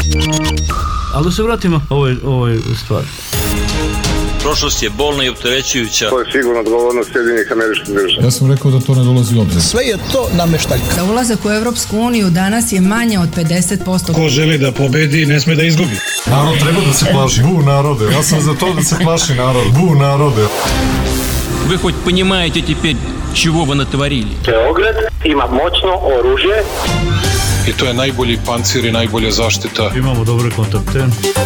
Ali da se vratimo ovoj stvari. Prošlost je bolna i opterećujuća. To je sigurno odgovornost Sjedinjenih Američkih Država. Ja sam rekao da to ne dolazi u obzir. Sve je to nameštaljka. Za ulazak u Evropsku uniju danas je manje od 50%. Ko želi da pobedi, ne sme da izgubi. Narod treba da se plaši. Bu narode. Ja sam za to da se plaši narod. Bu narode. Вы хоть понимаете теперь, чего вы натворили? Beograd ima moćno oružje. I to je najbolji pancir i najbolja zaštita. Imamo dobre kontakte.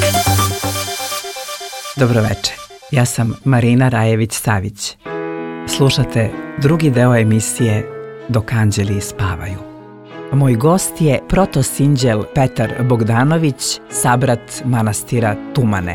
Dobro večer. Ja sam Marina Rajević-Savić. Slušate drugi deo emisije Dok anđeli spavaju. Moj gost je protosinđel Petar Bogdanović, sabrat manastira Tumane.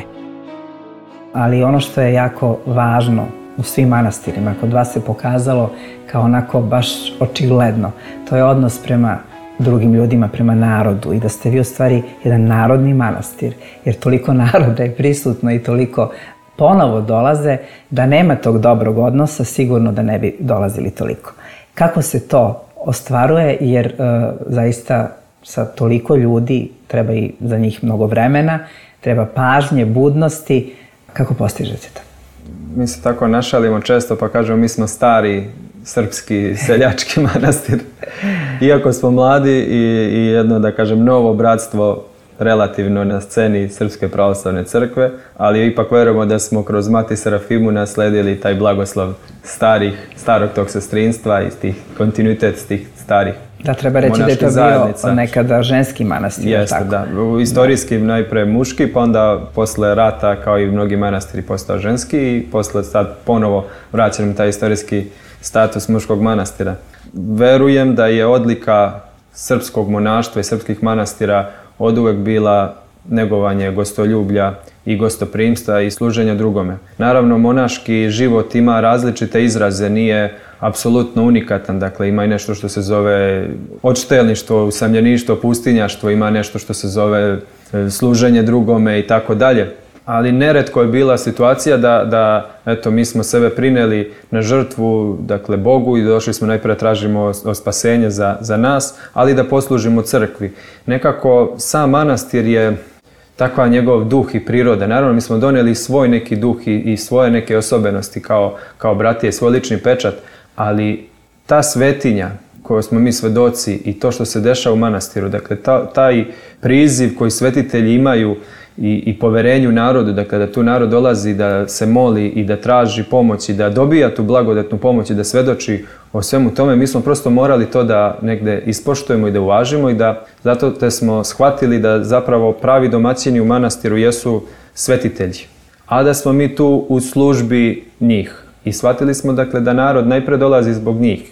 Ali ono što je jako važno u svim manastirima, kod vas se pokazalo kao onako baš očigledno, to je odnos prema drugim ljudima, prema narodu i da ste vi u stvari jedan narodni manastir, jer toliko naroda je prisutno i toliko ponovo dolaze, da nema tog dobrog odnosa, sigurno da ne bi dolazili toliko. Kako se to ostvaruje, jer zaista sa toliko ljudi treba i za njih mnogo vremena, treba pažnje, budnosti, kako postižete to? Mi se tako našalimo često pa kažemo mi smo stari srpski seljački manastir. Iako smo mladi i jedno, da kažem, novo bratstvo relativno na sceni Srpske pravoslavne crkve, ali ipak verujemo da smo kroz Mati Serafimu nasledili taj blagoslov starog tog sestrinstva i kontinuitet tih starih. Da, treba reći da je to bio nekada ženski manastir. Jeste, da. Istorijski najpre muški, pa onda posle rata, kao i mnogi manastiri, postao ženski i posle sad ponovo vraćamo taj istorijski status muškog manastira. Verujem da je odlika srpskog monaštva i srpskih manastira oduvek bila negovanje gostoljublja i gostoprimstva i služenja drugome. Naravno, monaški život ima različite izraze, nije apsolutno unikatan, dakle ima i nešto što se zove odštelništvo, usamljeništvo, pustinjaštvo, ima nešto što se zove služenje drugome i tako dalje. Ali neretko je bila situacija da eto, mi smo sebe prineli na žrtvu, dakle, Bogu i došli smo najprije tražimo spasenje za nas, ali da poslužimo crkvi. Nekako sam manastir je takva njegov duh i priroda. Naravno, mi smo donijeli svoj neki duh i svoje neke osobenosti kao bratije, svoj lični pečat, ali ta svetinja koju smo mi svedoci i to što se dešava u manastiru, dakle, taj priziv koji svetitelji imaju i poverenju narodu, dakle da tu narod dolazi da se moli i da traži pomoć i da dobija tu blagodatnu pomoć i da svedoči o svemu tome, mi smo prosto morali to da negde ispoštujemo i da uvažimo i da zato te smo shvatili da zapravo pravi domaćini u manastiru jesu svetitelji, a da smo mi tu u službi njih. I shvatili smo, dakle, da narod najpre dolazi zbog njih.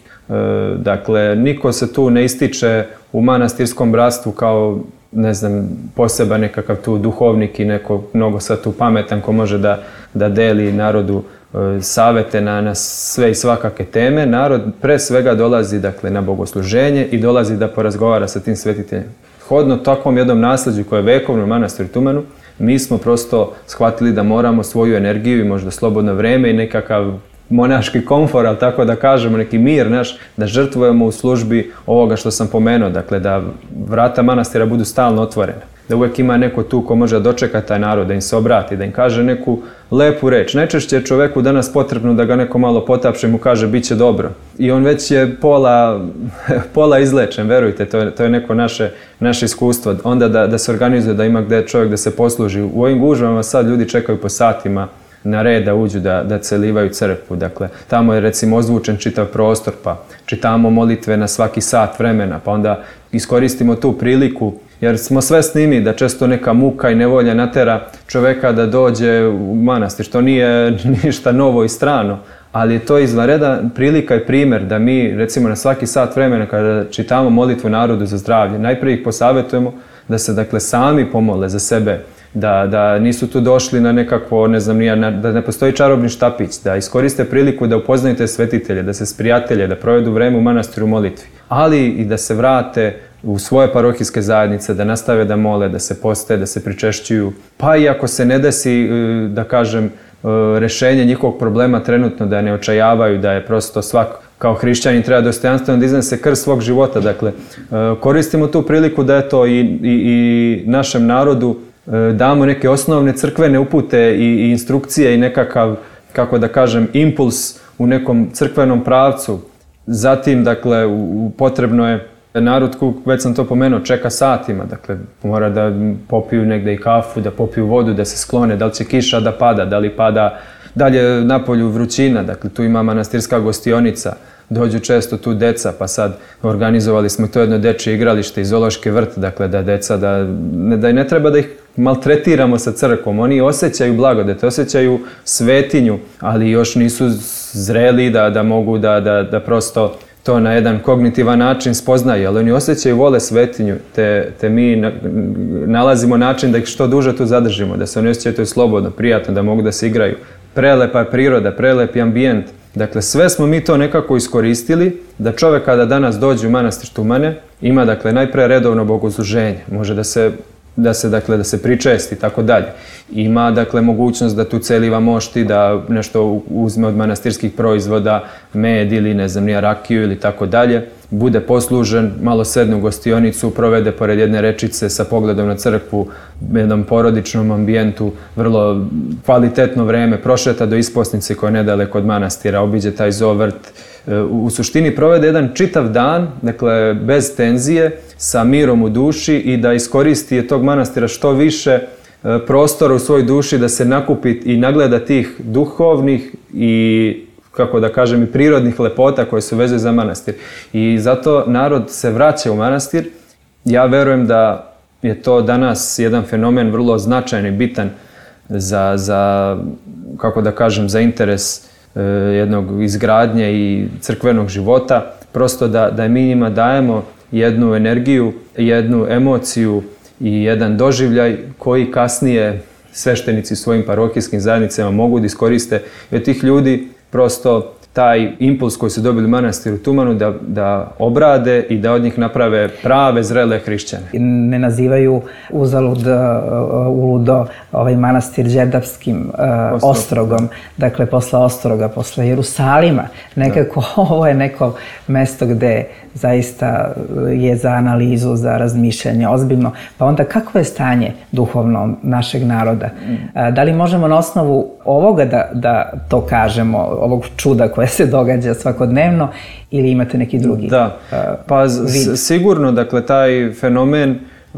Dakle, niko se tu ne ističe u manastirskom bratstvu kao, ne znam, poseban nekakav tu duhovnik i neko mnogo sad tu pametan ko može da deli narodu savete na sve i svakake teme. Narod pre svega dolazi, dakle, na bogosluženje i dolazi da porazgovara sa tim svetiteljem. Hodno takvom jednom nasljeđu koje je vekovno u manastiru Tumanu, mi smo prosto shvatili da moramo svoju energiju i možda slobodno vreme i nekakav monaški komfor, ali tako da kažemo, neki mir naš, da žrtvujemo u službi ovoga što sam pomenuo, dakle da vrata manastira budu stalno otvorene. Da uvijek ima neko tu ko može dočeka taj narod, da im se obrati, da im kaže neku lepu reč. Najčešće je čoveku danas potrebno da ga neko malo potapše i mu kaže bit će dobro. I on već je pola izlečen, verujte, to je neko naše iskustvo. Onda da se organizuje, da ima gde čovjek da se posluži. U ovim gužvama sad ljudi čekaju po satima na red da uđu da celivaju crkvu. Dakle, tamo je recimo ozvučen čitav prostor, pa čitamo molitve na svaki sat vremena, pa onda iskoristimo tu priliku, jer smo svesni mi da često neka muka i nevolja natera čoveka da dođe u manastir, što nije ništa novo i strano, ali je to izvanredan prilika i primjer da mi recimo na svaki sat vremena kada čitamo molitvu narodu za zdravlje, najprije ih posavjetujemo da se, dakle, sami pomole za sebe, da nisu tu došli na nekakvo, ne znam, da ne postoji čarobni štapić, da iskoriste priliku da upoznaju te svetitelje, da se sprijatelje, da provedu vreme u manastiru u molitvi, ali i da se vrate u svoje parohijske zajednice, da nastave da mole, da se poste, da se pričešćuju, pa i ako se ne desi, da kažem, rešenje njihovog problema trenutno, da ne očajavaju, da je prosto kao hrišćanin treba dostojanstveno da iznese krst svog života. Dakle, koristimo tu priliku da eto i našem narodu damo neke osnovne crkvene upute i instrukcije i nekakav, kako da kažem, impuls u nekom crkvenom pravcu. Zatim, dakle, potrebno je narod, već sam to pomenuo, čeka satima, dakle, mora da popiju negde i kafu, da popiju vodu, da se sklone, da li će kiša da pada, da li pada dalje napolju vrućina, dakle, tu ima manastirska gostionica, dođu često tu deca, pa sad organizovali smo to jedno dečje igralište i zoološki vrt, dakle, da deca, da ne treba da ih maltretiramo sa crkvom, oni osjećaju blagodet, osjećaju svetinju, ali još nisu zreli da mogu da prosto to na jedan kognitivan način spoznaju, ali oni osjećaju, vole svetinju, te mi nalazimo način da ih što duže tu zadržimo, da se oni osjećaju to slobodno, prijatno, da mogu da se igraju. Prelepa je priroda, prelep je ambijent. Dakle, sve smo mi to nekako iskoristili da čovjek kada danas dođe u manastir Tumane ima, dakle, najpre redovno bogosluženje, može da se pričesti i tako dalje. Ima, dakle, mogućnost da tu celiva mošti, da nešto uzme od manastirskih proizvoda, med ili ne znam, rakiju ili tako dalje, bude poslužen, malo sedne u gostionicu, provede pored jedne rečice sa pogledom na crkvu, u jednom porodičnom ambijentu, vrlo kvalitetno vreme, prošeta do isposnice koja je nedaleko od manastira, obiđe taj zoovrt. U suštini provede jedan čitav dan, dakle, bez tenzije, sa mirom u duši i da iskoristi tog manastira što više prostora u svojoj duši, da se nakupi i nagleda tih duhovnih i, kako da kažem, i prirodnih lepota koje su vezane za manastir. I zato narod se vraća u manastir. Ja verujem da je to danas jedan fenomen vrlo značajan i bitan za kako da kažem, za interes jednog izgradnje i crkvenog života. Prosto da mi njima dajemo jednu energiju, jednu emociju i jedan doživljaj koji kasnije sveštenici svojim parohijskim zajednicama mogu da iskoriste i od tih ljudi prosto taj impuls koji su dobili u manastiru Tumanu da obrade i da od njih naprave prave, zrele hrišćane. Ne nazivaju uludo ovaj manastir Đerdapskim ostrogom, dakle posle Ostroga, posle Jerusalima. Nekako ovo je neko mesto gde zaista je za analizu, za razmišljanje, ozbiljno. Pa onda kakvo je stanje duhovno našeg naroda? Da li možemo na osnovu ovoga da to kažemo, ovog čuda koje se događa svakodnevno, ili imate neki drugi? Da, pa sigurno, dakle, taj fenomen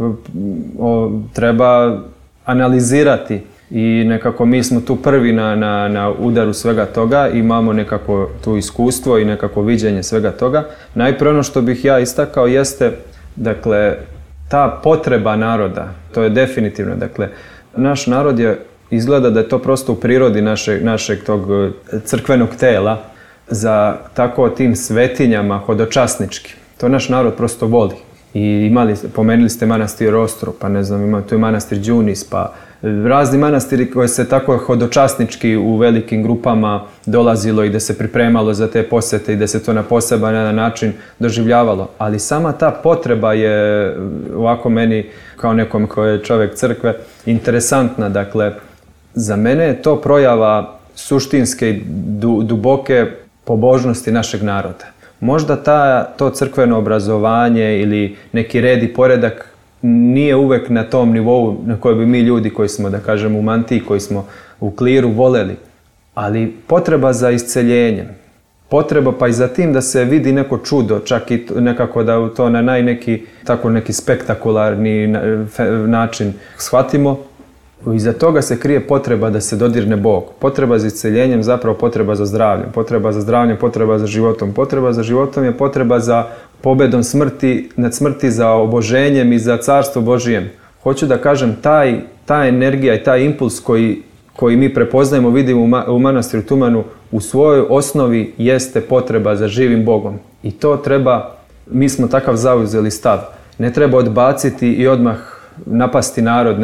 treba analizirati i nekako mi smo tu prvi na udaru svega toga, imamo nekako tu iskustvo i nekako viđenje svega toga. Najprije ono što bih ja istakao jeste, dakle, ta potreba naroda, to je definitivno, dakle, naš narod izgleda da je to prosto u prirodi našeg tog crkvenog tela za tako tim svetinjama hodočasnički. To naš narod prosto voli. I pomenuli ste manastir Ostrog, pa ne znam, tu je manastir Đunis, pa razni manastiri koji se tako hodočasnički u velikim grupama dolazilo i da se pripremalo za te posete i da se to na poseban način doživljavalo. Ali sama ta potreba je ovako meni, kao nekom koji je čovjek crkve, interesantna. Dakle, za mene je to projava suštinske i duboke pobožnosti našeg naroda. Možda to crkveno obrazovanje ili neki red i poredak nije uvek na tom nivou na kojem bi mi ljudi koji smo, da kažem, u mantiji, koji smo u kliru voljeli. Ali potreba za isceljenjem, potreba pa i za tim da se vidi neko čudo, čak i nekako da to na neki spektakularni način shvatimo. Iza toga se krije potreba da se dodirne Bog. Potreba za isceljenjem, zapravo potreba za zdravljem. Potreba za zdravljem, potreba za životom. Potreba za životom je potreba za pobedom nad smrti, za oboženjem i za carstvo Božijem. Hoću da kažem, ta energija i taj impuls koji mi prepoznajemo, vidimo u manastiru Tumanu, u svojoj osnovi jeste potreba za živim Bogom. I to treba, mi smo takav zauzeli stav. Ne treba odbaciti i odmah napasti narod,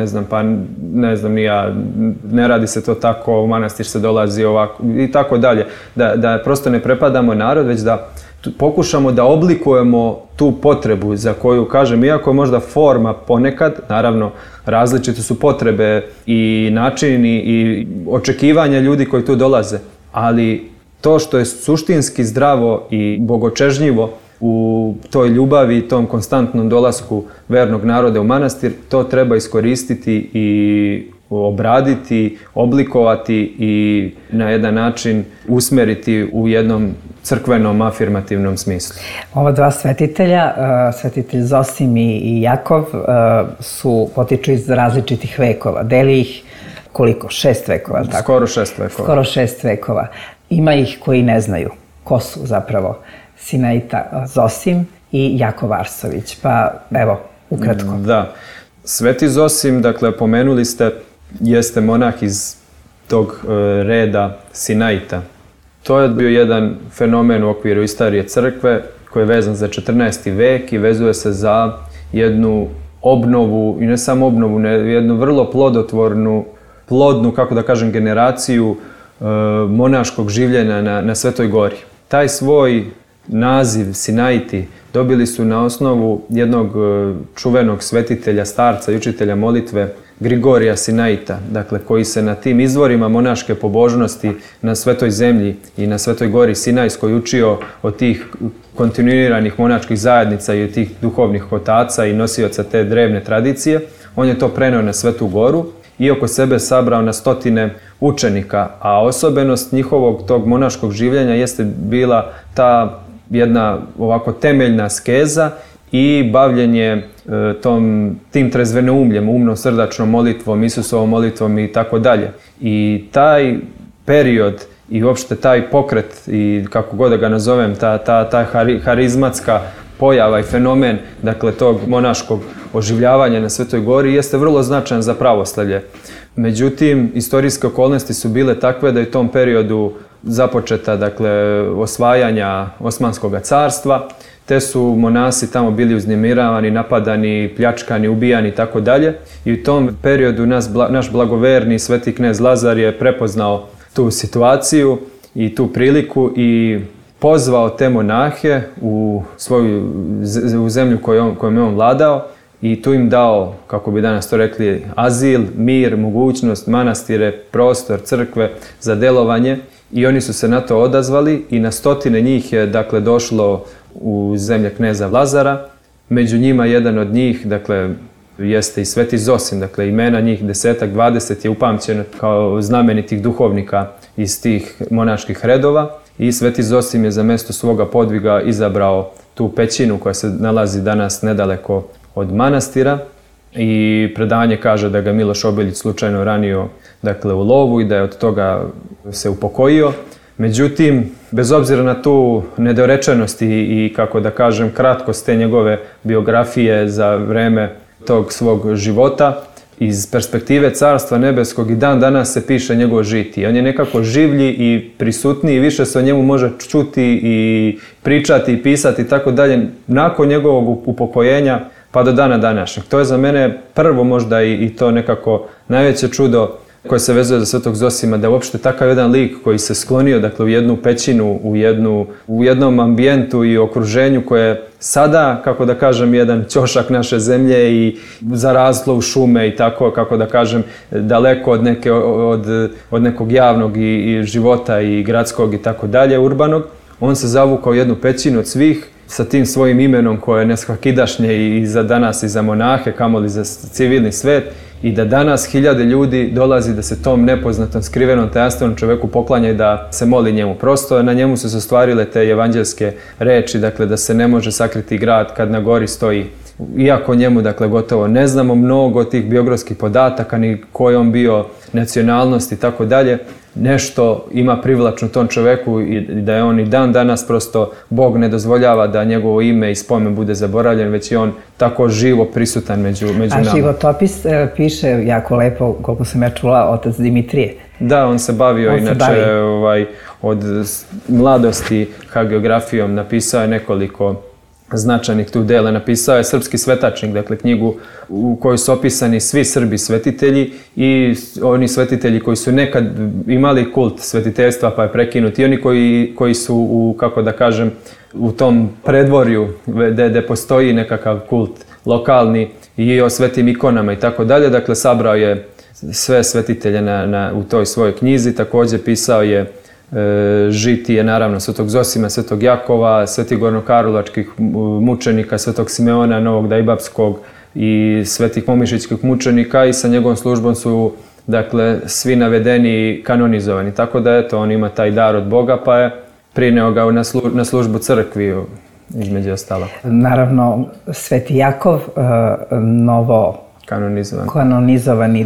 ne radi se to tako, u manastir se dolazi ovako i tako dalje. Da prosto ne prepadamo narod, već da pokušamo da oblikujemo tu potrebu za koju, kažem, iako je možda forma ponekad, naravno različite su potrebe i načini i očekivanja ljudi koji tu dolaze, ali to što je suštinski zdravo i bogočežnjivo u toj ljubavi i tom konstantnom dolasku vernog naroda u manastir, to treba iskoristiti i obraditi, oblikovati i na jedan način usmeriti u jednom crkvenom afirmativnom smislu. Ova dva svetitelja, svetitelj Zosim i Jakov, potiču iz različitih vekova. Deli ih koliko? 6 vekova, tako? Skoro 6 vekova. Skoro 6 vekova. Ima ih koji ne znaju ko su zapravo Sinaita Zosim i Jakov Arsović. Pa evo, ukratko. Da. Sveti Zosim, dakle, pomenuli ste, jeste monah iz tog reda Sinaita. To je bio jedan fenomen u okviru istorije crkve koji je vezan za 14. vek i vezuje se za jednu obnovu, i ne samo obnovu, jednu vrlo plodnu, kako da kažem, generaciju monaškog življenja na Svetoj gori. Taj svoj naziv Sinaiti dobili su na osnovu jednog čuvenog svetitelja, starca i učitelja molitve, Grigorija Sinaita, dakle, koji se na tim izvorima monaške pobožnosti na Svetoj zemlji i na Svetoj gori Sinajskoj učio od tih kontinuiranih monačkih zajednica i od tih duhovnih otaca i nosioca te drevne tradicije. On je to preneo na Svetu goru i oko sebe sabrao na stotine učenika, a osobenost njihovog tog monaškog življenja jeste bila ta jedna ovako temeljna skeza i bavljenje tim trezvenoumljem, umno-srdačnom molitvom, Isusovom molitvom i tako dalje. I taj period i uopšte taj pokret, i kako god da ga nazovem, ta harizmatska pojava i fenomen, dakle, tog monaškog oživljavanja na Svetoj gori jeste vrlo značajan za pravoslavlje. Međutim, istorijske okolnosti su bile takve da je u tom periodu započeta, dakle, osvajanja Osmanskog carstva, te su monasi tamo bili uznemiravani, napadani, pljačkani, ubijani i tako dalje. I u tom periodu naš blagoverni sveti knez Lazar je prepoznao tu situaciju i tu priliku i pozvao te monahe u zemlju kojom je on vladao i tu im dao, kako bi danas to rekli, azil, mir, mogućnost, manastire, prostor, crkve za delovanje. I oni su se na to odazvali i na stotine njih je, dakle, došlo u zemlje kneza Lazara. Među njima jedan od njih, dakle, jeste i sveti Zosim, dakle, imena njih 10, 20 je upamćeno kao znamenitih duhovnika iz tih monaških redova. I sveti Zosim je za mjesto svoga podviga izabrao tu pećinu koja se nalazi danas nedaleko od manastira. I predanje kaže da ga Miloš Obilić slučajno ranio, dakle, u lovu i da je od toga se upokojio. Međutim, bez obzira na tu nedorečenost i kako da kažem, kratkost te njegove biografije za vreme tog svog života, iz perspektive Carstva nebeskog i dan danas se piše njegovo žitije. On je nekako življi i prisutniji, više se o njemu može čuti i pričati i pisati i tako dalje nakon njegovog upokojenja pa do dana današnjeg. To je za mene prvo možda i to nekako najveće čudo koje se vezuje za svetog Zosima, da uopšte takav jedan lik koji se sklonio, dakle, u jednu pećinu, u jednom ambijentu i okruženju koje je sada, kako da kažem, jedan ćošak naše zemlje i zaraslo u šume i tako, kako da kažem, daleko od nekog javnog i života i gradskog i tako dalje, urbanog. On se zavukao jednu pećinu od svih sa tim svojim imenom koje je nesvakidašnje i za danas i za monahe, kamoli za civilni svet. I da danas hiljade ljudi dolazi da se tom nepoznatom, skrivenom, tajanstvenom čoveku poklanja i da se moli njemu. Prosto na njemu su se ostvarile te evanđelske reči, dakle, da se ne može sakriti grad kad na gori stoji. Iako njemu, dakle, gotovo ne znamo mnogo tih biografskih podataka, ni koji on bio, nacionalnost i tako dalje, nešto ima privlačno tom čoveku i da je on i dan danas prosto Bog ne dozvoljava da njegovo ime i spomen bude zaboravljen, već je on tako živo prisutan među nama. A životopis piše jako lepo, koliko sam ja čula, otac Dimitrije. Da, on se bavio od mladosti hagiografijom, napisao je nekoliko značajnih tu dela. Napisao je Srpski svetačnik, dakle, knjigu u kojoj su opisani svi Srbi svetitelji i oni svetitelji koji su nekad imali kult svetiteljstva pa je prekinut i oni koji su kako da kažem, u tom predvorju gde postoji nekakav kult lokalni i o svetim ikonama i tako dalje. Dakle, sabrao je sve svetitelje u toj svojoj knjizi. Također pisao je žitije, naravno, Svetog Zosima, Svetog Jakova, Svetih Gornokarlovačkih mučenika, Svetog Simeona Novog Dajbapskog i Svetih Momišićkih mučenika i sa njegovom službom su, dakle, svi navedeni i kanonizovani. Tako da, eto, on ima taj dar od Boga, pa je prineo ga na službu crkvi, između ostalo. Naravno, Sveti Jakov, novo kanonizovani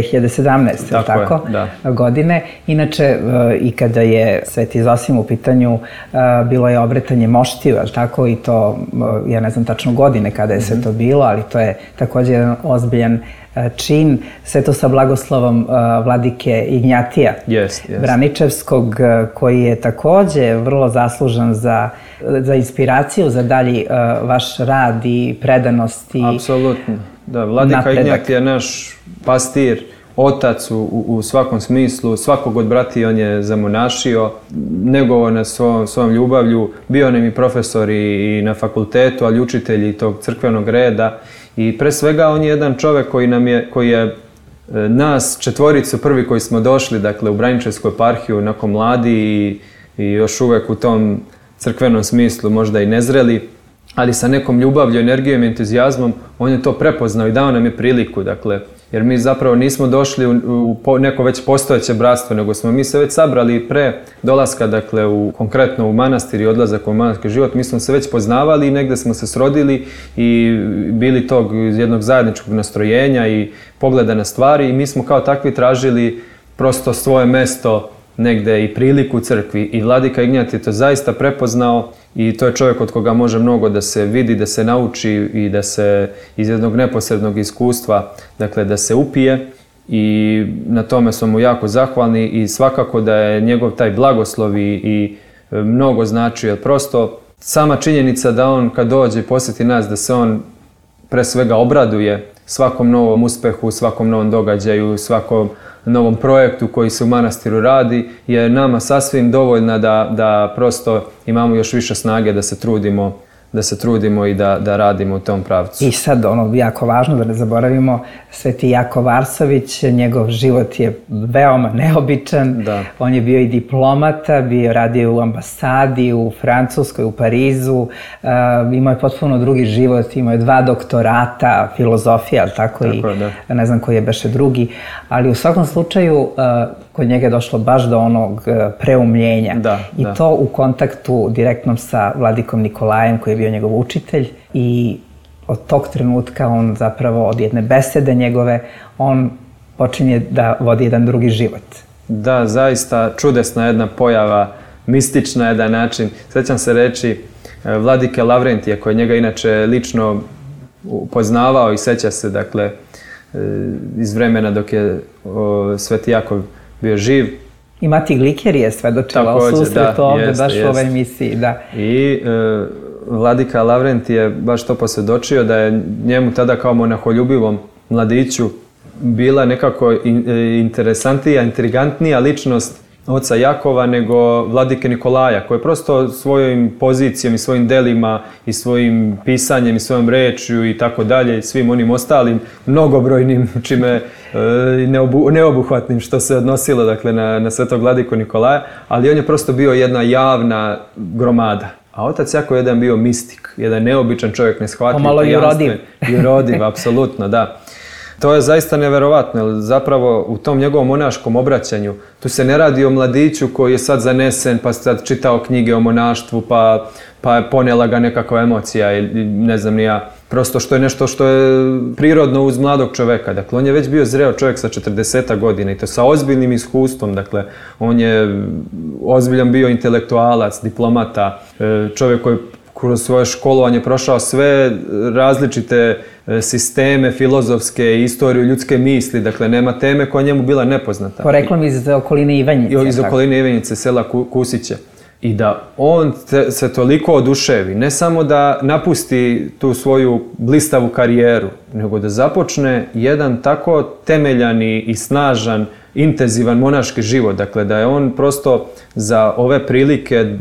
2017. tako? Godine. Inače, i kada je Sveti Zosim u pitanju, bilo je obretanje moštiju, tako? I to, ja ne znam tačno godine kada je sve to bilo, ali to je također jedan ozbiljan čin, sve to sa blagoslovom vladike Ignjatija Braničevskog, koji je također vrlo zaslužan za inspiraciju, za dalji vaš rad i predanost. Apsolutno. Da, vladika Ignjatij je naš pastir, otac u svakom smislu, svakog od brati on je zamonašio, negovao nas svojom ljubavlju, bio nam i profesor i na fakultetu, ali učitelji tog crkvenog reda. I pre svega on je jedan čovjek koji je nas četvoricu prvi koji smo došli, dakle, u Braničevsku eparhiju nakon mladi i još uvek u tom crkvenom smislu možda i nezreli, ali sa nekom ljubavlju, energijom i entuzijazmom, on je to prepoznao i dao nam je priliku, dakle, jer mi zapravo nismo došli u neko već postojeće bratstvo, nego smo mi se već sabrali pre dolaska, dakle, konkretno u manastir i odlazak u manastirski život, mi smo se već poznavali i negde smo se srodili i bili tog jednog zajedničkog nastrojenja i pogleda na stvari i mi smo kao takvi tražili prosto svoje mesto negde i priliku u crkvi i vladika Ignjatij je to zaista prepoznao i to je čovjek od koga može mnogo da se vidi, da se nauči i da se iz jednog neposrednog iskustva, dakle, da se upije i na tome smo mu jako zahvalni i svakako da je njegov taj blagoslov i mnogo znači, jer prosto sama činjenica da on kad dođe i posjeti nas, da se on pre svega obraduje svakom novom uspehu, svakom novom događaju, svakom novom projektu koji se u manastiru radi, je nama sasvim dovoljna da prosto imamo još više snage da se trudimo i da radimo u tom pravcu. I sad, jako važno da ne zaboravimo, Sveti Jakov Arsović, njegov život je veoma neobičan. On je bio i diplomata, radio u ambasadi, u Francuskoj, u Parizu, imao je potpuno drugi život, imao je 2 doktorata, filozofija, tako i ne znam koji je beše drugi, ali u svakom slučaju kod njega je došlo baš do onog preumljenja. I to u kontaktu direktnom sa vladikom Nikolajem, koji je bio njegov učitelj i od tog trenutka on zapravo od jedne besede njegove, on počinje da vodi jedan drugi život. Da, zaista čudesna jedna pojava, mistična jedan način. Sjećam se reći vladike Lavrentija, koji njega inače lično poznavao i sjeća se, dakle, iz vremena dok je Sveti Jakov bio živ. I Mati Gliker je svedočila o susretu ovdje, baš u ovoj emisiji, da. I vladika Lavrentij je baš to posvjedočio da je njemu tada kao monaholjubivom mladiću bila nekako interesantnija, intrigantnija ličnost oca Jakova nego vladike Nikolaja, koji je prosto svojim pozicijom i svojim delima i svojim pisanjem i svojom rečju i tako dalje i svim onim ostalim mnogobrojnim, čime neobuhvatnim što se odnosilo, dakle, na svetog vladiku Nikolaja, ali on je prosto bio jedna javna gromada. A otac Jakov je jedan bio mistik, jedan neobičan čovjek, neshvatljiv, pomalo i urodiv. I urodiv, apsolutno, da. To je zaista neverovatno, jer zapravo u tom njegovom monaškom obraćanju, tu se ne radi o mladiću koji je sad zanesen, pa sad čitao knjige o monaštvu, pa je ponela ga nekakva emocija ili ne znam ni ja. Prosto što je nešto što je prirodno uz mladog čovjeka. Dakle, on je već bio zreo čovjek sa 40 godina i to sa ozbiljnim iskustvom. Dakle, on je ozbiljan bio intelektualac, diplomata, čovjek koji kroz svoje školovanje prošao sve različite sisteme filozofske, istoriju ljudske misli, dakle nema teme koja njemu bila nepoznata. Poreklom iz okoline Ivanjice. Iz okoline Ivanjice, sela Kusiće. I da on se toliko oduševi, ne samo da napusti tu svoju blistavu karijeru, nego da započne jedan tako temeljani i snažan, intenzivan monaški život. Dakle, da je on prosto za ove prilike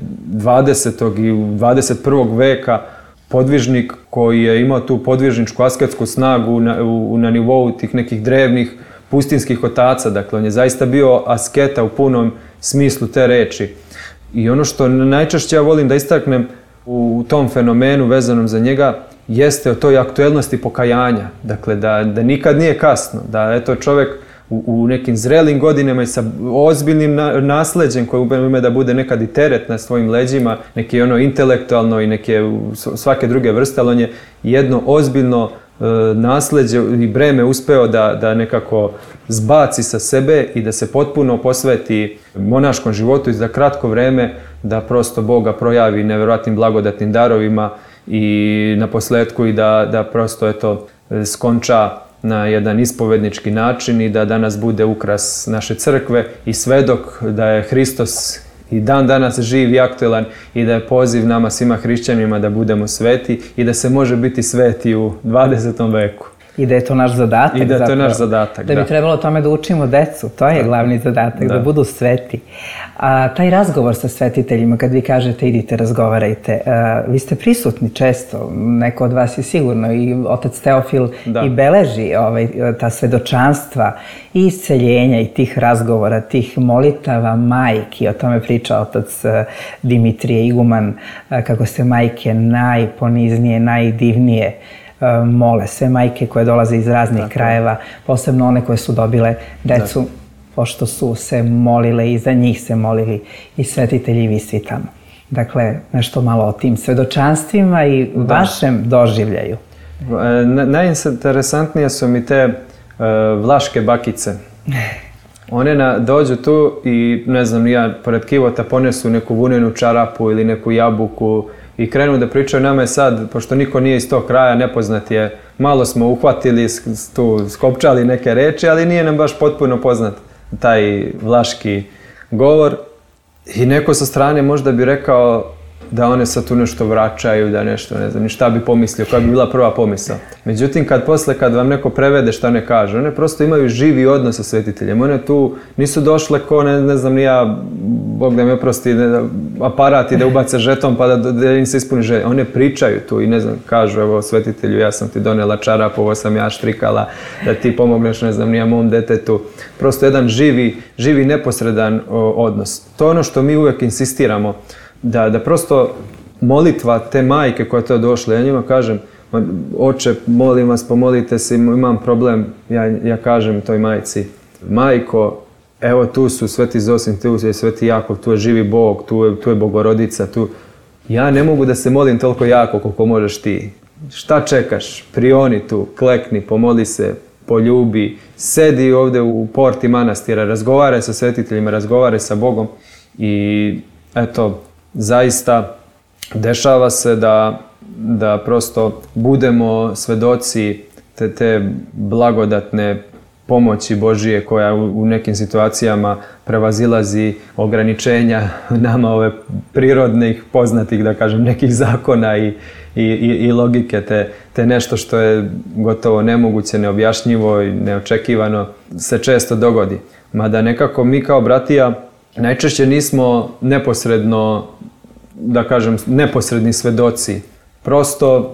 20. i 21. veka podvižnik koji je imao tu podvižničku asketsku snagu na nivou tih nekih drevnih pustinskih otaca. Dakle, on je zaista bio asketa u punom smislu te reči. I ono što najčešće ja volim da istaknem u tom fenomenu vezanom za njega jeste o toj aktuelnosti pokajanja. Dakle, da nikad nije kasno, da eto čovjek u nekim zrelim godinama i sa ozbiljnim nasleđem koje ume da bude nekad i teret na svojim leđima, neki ono intelektualno i neke svake druge vrste, ali on je jedno ozbiljno nasleđe i breme uspeo da nekako zbaci sa sebe i da se potpuno posveti monaškom životu i za kratko vreme da prosto Boga projavi nevjerojatnim blagodatnim darovima i na posljetku i da prosto eto skonča na jedan ispovednički način i da danas bude ukras naše crkve i svedok da je Hristos i dan danas živ i aktuelan i da je poziv nama svima hrišćanima da budemo sveti i da se može biti sveti u 20. veku. I da je to naš zadatak. I da je to naš zadatak, da. Da bi trebalo tome da učimo decu, to je glavni zadatak, da budu sveti. A taj razgovor sa svetiteljima, kad vi kažete idite, razgovarajte, vi ste prisutni često, neko od vas je sigurno, i otac Teofil i beleži ta svedočanstva i isceljenja i tih razgovora, tih molitava majki, o tome priča otac Dimitrije Iguman, kako se majke najponiznije, najdivnije mole, sve majke koje dolaze iz raznih krajeva, posebno one koje su dobile decu, pošto su se molile i za njih se molili i svetitelji i vi svi tamo. Dakle, nešto malo o tim svedočanstvima i vašem doživljaju. Najinteresantnije su mi te vlaške bakice. One dođu tu i, ne znam, ja pored kivota ponesu neku vunenu čarapu ili neku jabuku i krenu da pričaju. Nama je sad, pošto niko nije iz tog kraja, nepoznat je, malo smo uhvatili, tu skopčali neke reči, ali nije nam baš potpuno poznat taj vlaški govor. I neko sa strane možda bi rekao da one sad tu nešto vraćaju, da nešto, ne znam, ni šta bi pomislio, koja bi bila prva pomisao. Međutim, kad vam neko prevede šta ne kaže, one prosto imaju živi odnos sa svetiteljem. One tu nisu došle ko, ne znam, ni ja, Bog da mi oprosti, aparat i da ubace žeton pa da im se ispuni želje. One pričaju tu i ne znam, kažu, evo svetitelju, ja sam ti donela čarap, ovo sam ja štrikala, da ti pomogneš, ne znam, ni ja mom detetu. Prosto jedan živi neposredan odnos. To je ono što mi uvijek insistiramo. Da prosto molitva te majke koja je to došla, ja njima kažem, oče, molim vas, pomolite se, imam problem, ja kažem toj majci, majko, evo tu su Sveti Zosim, tu je Sveti Jakov, tu je živi Bog, tu je Bogorodica, ja ne mogu da se molim toliko jako koliko možeš ti. Šta čekaš? Prioni tu, klekni, pomoli se, poljubi, sedi ovdje u porti manastira, razgovaraj sa svetiteljima, razgovaraj sa Bogom i eto, zaista dešava se da prosto budemo svedoci te blagodatne pomoći Božije koja u nekim situacijama prevazilazi ograničenja nama ove prirodnih, poznatih, da kažem, nekih zakona i logike, te nešto što je gotovo nemoguće, neobjašnjivo i neočekivano se često dogodi. Mada nekako mi kao bratija najčešće nismo neposredno, da kažem, neposredni svedoci. Prosto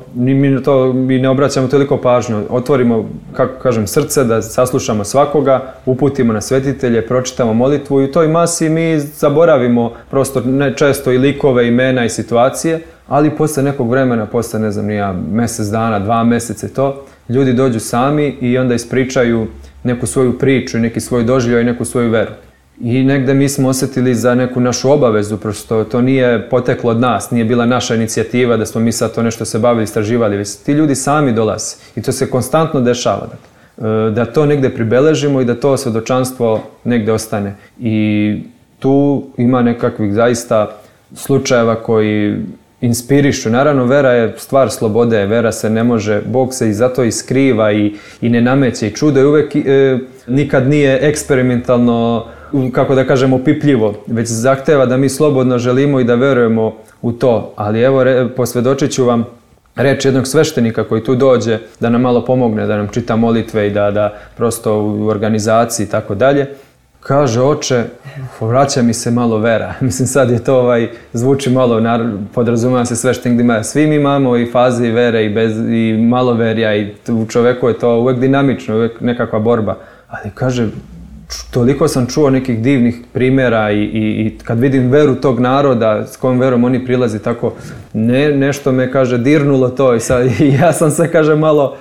mi ne obraćamo toliko pažnju. Otvorimo, kako kažem, srce da saslušamo svakoga, uputimo na svetitelje, pročitamo molitvu i u toj masi mi zaboravimo prosto često i likove, imena i situacije, ali posle nekog vremena, posle, ne znam, mjesec dana, 2 mjeseca to, ljudi dođu sami i onda ispričaju neku svoju priču, neki svoj doživljaj i neku svoju veru. I negde mi smo osjetili za neku našu obavezu, prosto to nije poteklo od nas, nije bila naša inicijativa da smo mi sad to nešto se bavili, istraživali, već ti ljudi sami dolaze i to se konstantno dešava. Da to negde pribeležimo i da to svedočanstvo negde ostane. I tu ima nekakvih zaista slučajeva koji inspirišu. Naravno, vera je stvar slobode, vera se ne može, Bog se i zato i skriva i ne nameće i čudo je uvek, nikad nije eksperimentalno, kako da kažemo, opipljivo, već zahteva da mi slobodno želimo i da verujemo u to. Ali evo, posvjedočit ću vam reč jednog sveštenika koji tu dođe da nam malo pomogne, da nam čita molitve i da prosto u organizaciji i tako dalje. Kaže, oče, vraća mi se malo vera. Mislim, sad je to, zvuči malo, podrazumeva se sveštenik da ima. Svi mi imamo i faze i vere i malo verja i u čoveku je to uvek dinamično, uvek nekakva borba. Ali kaže, toliko sam čuo nekih divnih primjera i kad vidim veru tog naroda, s kojom verom oni prilazi, tako nešto me, kaže, dirnulo to i ja sam se, kaže, malo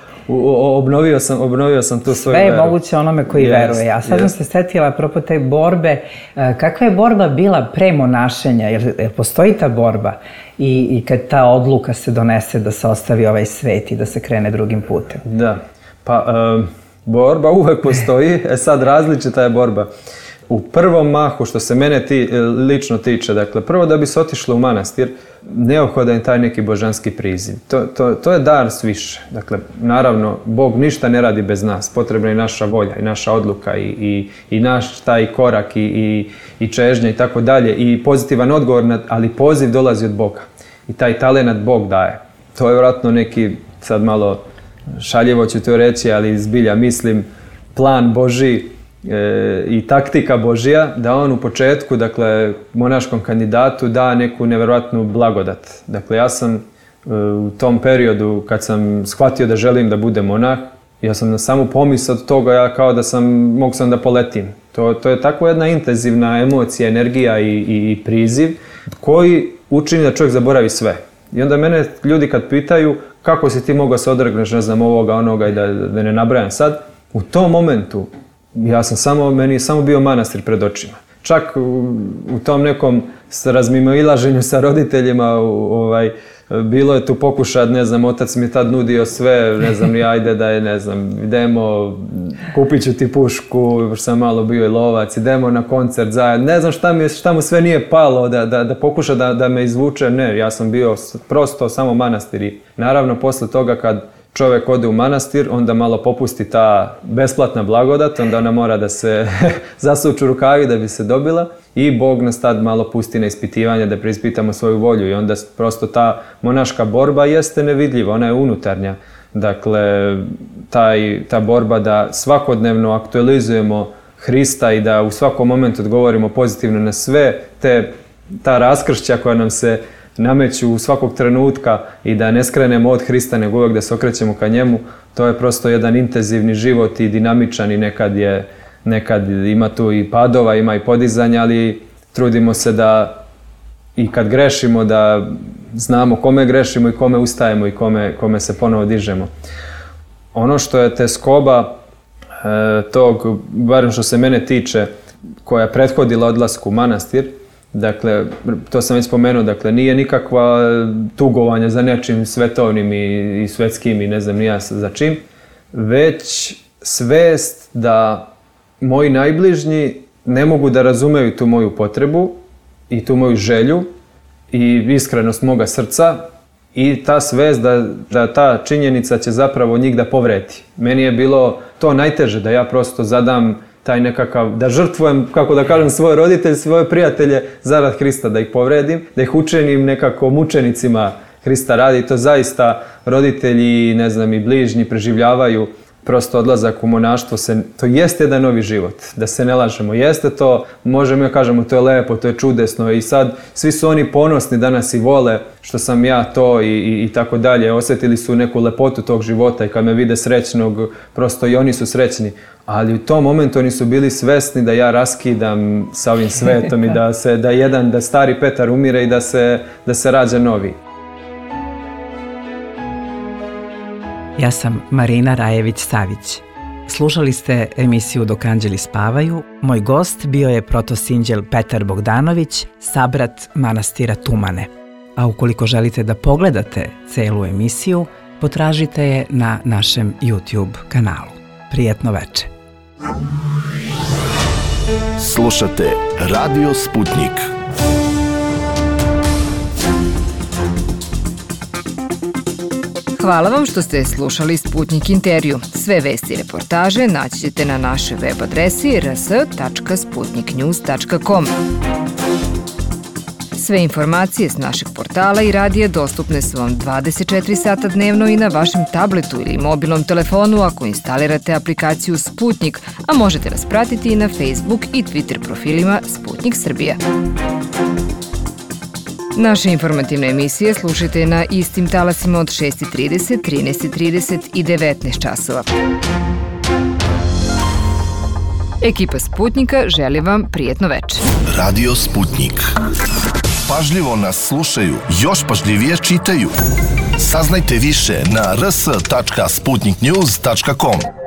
obnovio sam tu svoju veru. Sve je moguće onome koji veruje. Ja sad sam se setila apropo te borbe. Kakva je borba bila pre monašenja? Jer postoji ta borba i kad ta odluka se donese da se ostavi ovaj svet i da se krene drugim putem? Da, pa borba uvek postoji, sad različita je borba. U prvom mahu, što se mene lično tiče, dakle, prvo da bi se otišlo u manastir, neophodan je taj neki božanski priziv. To je dar sviše. Dakle, naravno, Bog ništa ne radi bez nas. Potrebna je naša volja i naša odluka i naš taj korak i čežnja i tako dalje. I pozitivan odgovor, ali poziv dolazi od Boga. I taj talenat Bog daje. To je vjerojatno neki, sad malo šaljivo ću to reći, ali zbilja mislim, plan Božji i taktika Božja, da on u početku, dakle, monaškom kandidatu da neku nevjerojatnu blagodat. Dakle, ja sam u tom periodu, kad sam shvatio da želim da budem monah, ja sam na samu pomisao od toga, ja kao da mogu sam da poletim. To je tako jedna intenzivna emocija, energija i priziv, koji učini da čovjek zaboravi sve. I onda mene ljudi kad pitaju kako si ti mogao se odregneš, ne znam, ovoga, onoga i da ne nabrajam sad, u tom momentu meni je samo bio manastir pred očima. Čak u tom nekom razmimoilaženju sa roditeljima, bilo je tu pokušaj, ne znam, otac mi je tad nudio sve, ne znam, ajde da je, ne znam, idemo, kupit ću ti pušku, još sam malo bio i lovac, idemo na koncert zajedno, ne znam šta mu sve nije palo da pokuša da me izvuče, ne, ja sam bio prosto samo manastir i naravno posle toga kad čovjek ode u manastir, onda malo popusti ta besplatna blagodat, onda ona mora da se zasuču rukavi da bi se dobila i Bog nas tad malo pusti na ispitivanje da preispitamo svoju volju i onda prosto ta monaška borba jeste nevidljiva, ona je unutarnja. Dakle, ta borba da svakodnevno aktualizujemo Hrista i da u svakom momentu odgovorimo pozitivno na sve ta raskršća koja nam se nameću svakog trenutka i da ne skrenemo od Hrista nego uvijek da se okrećemo ka njemu, to je prosto jedan intenzivni život i dinamičan i nekad ima tu i padova, ima i podizanja, ali trudimo se da i kad grešimo da znamo kome grešimo i kome ustajemo i kome se ponovo dižemo. Ono što je teskoba tog, barem što se mene tiče, koja je prethodila odlasku u manastir, dakle, to sam već spomenuo, dakle, nije nikakva tugovanja za nečim svetovnim i svetskim i ne znam ni ja za čim, već svest da moji najbližnji ne mogu da razumeju tu moju potrebu i tu moju želju i iskrenost moga srca i ta svest da ta činjenica će zapravo njih da povredi. Meni je bilo to najteže, da ja prosto zadam taj nekakav, da žrtvujem, kako da kažem, svoje roditelje, svoje prijatelje zarad Hrista, da ih povredim, da ih učenim nekako mučenicima Hrista radi. To zaista roditelji, ne znam, i bližnji preživljavaju prosto odlazak u monaštvo. To jeste jedan novi život, da se ne lažemo. Jeste to, možemo ja kažemo, to je lepo, to je čudesno i sad svi su oni ponosni danas i vole što sam ja to i tako dalje. Osjetili su neku lepotu tog života i kad me vide srećnog, prosto i oni su srećni. Ali u tom momentu oni su bili svesni da ja raskidam sa ovim svetom i da stari Petar umire i da se rađa novi. Ja sam Marina Rajević-Savić. Slušali ste emisiju Dok anđeli spavaju. Moj gost bio je protosinđel Petar Bogdanović, sabrat manastira Tumane. A ukoliko želite da pogledate celu emisiju, potražite je na našem YouTube kanalu. Prijetno veče. Slušate Radio Sputnik. Hvala vam što ste slušali Sputnik intervju. Sve vesti i reportaže naći ćete na našoj web adresi rs.sputniknews.com. Sve informacije s našeg portala i radija dostupne su vam 24 sata dnevno i na vašem tabletu ili mobilnom telefonu ako instalirate aplikaciju Sputnik, a možete nas pratiti i na Facebook i Twitter profilima Sputnik Srbija. Naše informativne emisije slušajte na istim talasima od 6:30, 13:30 i 19 časova. Ekipa Sputnika želi vam prijetno večer. Radio Sputnik. Pažljivo nas slušaju, još pažljivije čitaju. Saznajte više na rs.sputniknews.com.